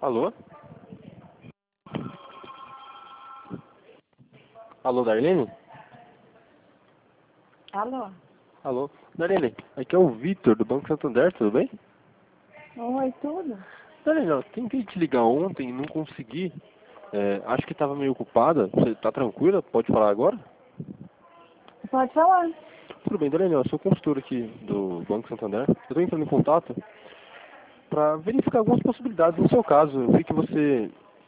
Alô? Alô, Darlene? Alô? Alô? Darlene, aqui é o Vitor, do Banco Santander, tudo bem? Oi, tudo? Darlene, ó, tentei te ligar ontem, não consegui. Acho que estava meio ocupada. Você tá tranquila? Pode falar agora? Pode falar. Tudo bem, Darlene, eu sou consultor aqui do Banco Santander. Eu estou entrando em contato para verificar algumas possibilidades no seu caso. Eu vi que você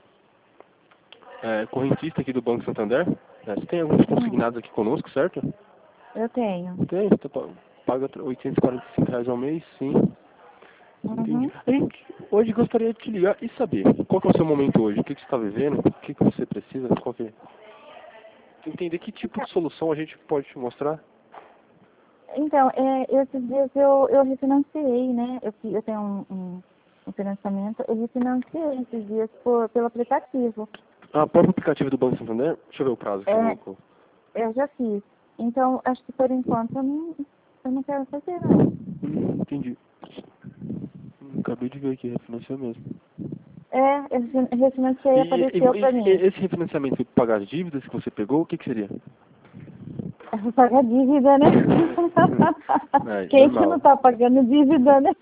é correntista aqui do Banco Santander. Você tem alguns consignados aqui conosco, certo? Eu tenho. Tem, você paga R$ 845 ao mês, sim. Entendi. Uhum. A gente hoje gostaria de te ligar e saber qual que é o seu momento hoje, o que você está vivendo, o que você precisa, qual que é. Entender que tipo de solução a gente pode te mostrar. Então, esses dias eu refinanciei, né? Eu tenho um financiamento, eu refinanciei esses dias pelo aplicativo. Ah, próprio aplicativo do Banco Santander, deixa eu ver o prazo que você É, colocou. eu já fiz. Então, acho que por enquanto eu não quero fazer, não. Entendi. Acabei de ver aqui, refinanciou mesmo. Eu refinanciei e apareceu pra mim. Esse refinanciamento foi para pagar as dívidas que você pegou, o que seria? Eu vou pagar dívida, né? Quem que não Normal. tá pagando dívida, né?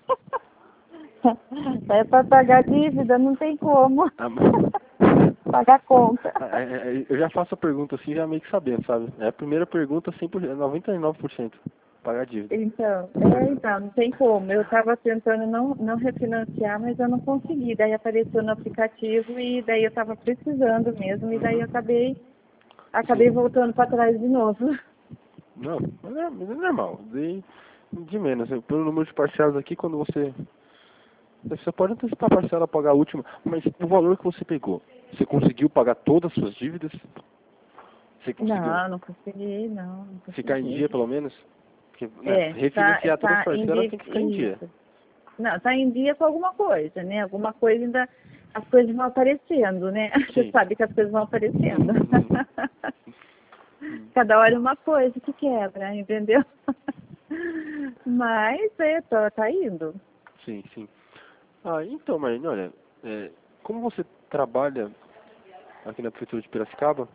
É para pagar dívida, não tem como. Ah, mas- Pagar conta. Eu já faço a pergunta assim, já meio que sabendo, sabe? É a primeira pergunta, 100%, 99%. Pagar a dívida. Então, não tem como. Eu estava tentando não refinanciar, mas eu não consegui. Daí apareceu no aplicativo e daí eu estava precisando mesmo. E daí eu acabei Sim. voltando para trás de novo. Não, mas é normal. De menos. Pelo número de parcelas aqui, quando você pode antecipar a parcela, pagar a última, mas o valor que você pegou, você conseguiu pagar todas as suas dívidas? Você conseguiu Não consegui, não ficar em consegui. dia, pelo menos? Porque, refinanciar todas as Tá em parcelas dia. tem que ficar em dia. Isso. Não, tá em dia com alguma coisa, né? Alguma coisa ainda. As coisas vão aparecendo, né? Você Sim. sabe que as coisas vão aparecendo. Hum. Cada hora uma coisa que quebra, entendeu? Mas tá indo. Sim, sim. Ah, então, Marina, olha, como você trabalha aqui na Prefeitura de Piracicaba,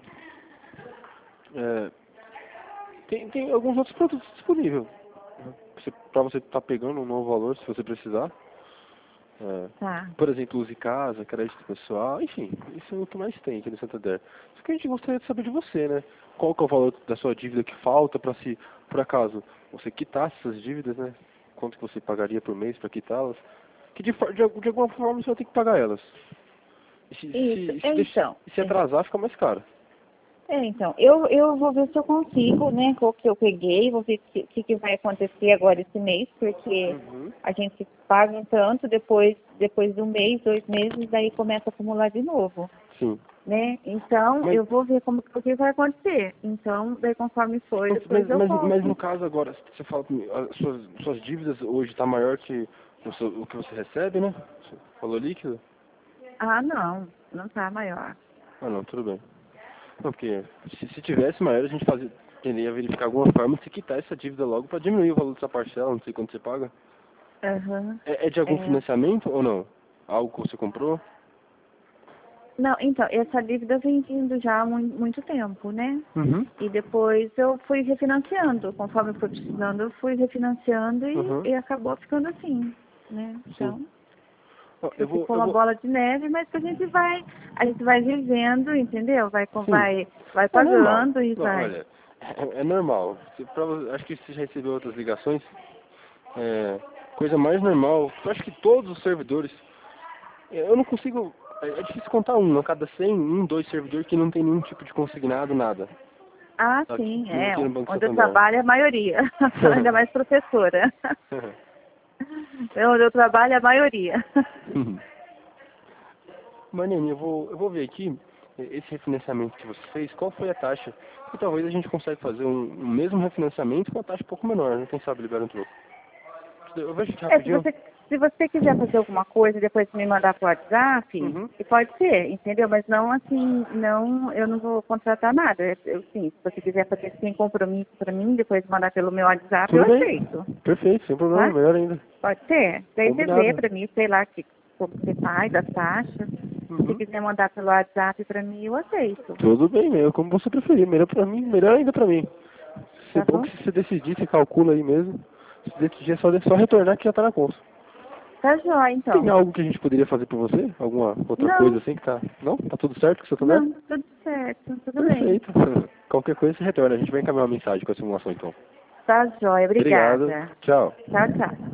é, tem alguns outros produtos disponíveis. Para você estar pegando um novo valor, se você precisar. Tá. Por exemplo, use casa, crédito pessoal, enfim, isso é o que mais tem aqui no Santander. Só que a gente gostaria de saber de você, né? Qual que é o valor da sua dívida que falta para se, por acaso, você quitasse essas dívidas, né? Quanto que você pagaria por mês para quitá-las? Que de alguma forma você vai ter que pagar elas. E Isso. se atrasar, fica mais caro. Então, eu vou ver se eu consigo, né, com o que eu peguei, vou ver o que vai acontecer agora esse mês, porque Uhum. a gente paga um tanto, depois de um mês, 2 meses, daí começa a acumular de novo, Sim. né? Então, Mas, eu vou ver o que vai acontecer. Então, daí conforme for, depois eu mas no volto. caso agora, você fala que as suas dívidas hoje está maior que o que você recebe, né? Você falou líquido? Ah, não tá maior. Ah, não, tudo bem. Não, porque se tivesse maior, a gente tenderia a verificar alguma forma de se quitar essa dívida logo para diminuir o valor dessa parcela, não sei quanto você paga. Aham. É de algum É. financiamento ou não? Algo que você comprou? Não, então, essa dívida vem vindo já há muito tempo, né? Uhum. E depois eu fui refinanciando. Conforme eu fui precisando, eu fui refinanciando Uhum. e acabou ficando assim, né? Sim. Então, Ó, ficou eu uma vou. bola de neve, mas que a gente vai vivendo, entendeu? Sim. Vai É normal. pagando e Não, vai. olha, é normal. Acho que você já recebeu outras ligações. É, coisa mais normal. Eu acho que todos os servidores. Eu não consigo. É difícil contar um. A cada 100, dois servidores que não tem nenhum tipo de consignado, nada. Ah, Aqui, sim, aqui no Banco onde eu Santander. trabalho é a maioria. Ainda mais professora. É onde eu trabalho é a maioria. Marlene, eu vou ver aqui esse refinanciamento que você fez, qual foi a taxa? E talvez a gente consiga fazer um mesmo refinanciamento com uma taxa um pouco menor, né? Quem sabe libera um troco. Eu vejo aqui Se rapidinho. você quiser fazer alguma coisa e depois me mandar pro WhatsApp, Uhum. e pode ser, entendeu? Mas não assim, eu não vou contratar nada. Sim, se você quiser fazer sem compromisso para mim, depois mandar pelo meu WhatsApp, eu Tudo bem. aceito, Perfeito, sem problema, tá? melhor ainda. Pode ser? Daí você vê Combinado. para mim, sei lá, como você faz, as taxas. Se Uhum. quiser mandar pelo WhatsApp pra mim, eu aceito. Tudo bem, meu, como você preferir. Melhor pra mim, melhor ainda pra mim. Se é Tá bom bom? que se você decidir, você calcula aí mesmo. Se decidir, é só retornar que já tá na conta. Tá jóia, Tem então. algo que a gente poderia fazer por você? Alguma outra coisa Não, assim que tá... Não? Tá tudo certo com o Santander? não, tudo certo, tudo bem. Perfeito. Qualquer coisa você retorna. A gente vai encaminhar uma mensagem com a simulação então. Tá jóia, Obrigado. obrigada. Tchau. Tchau, tchau.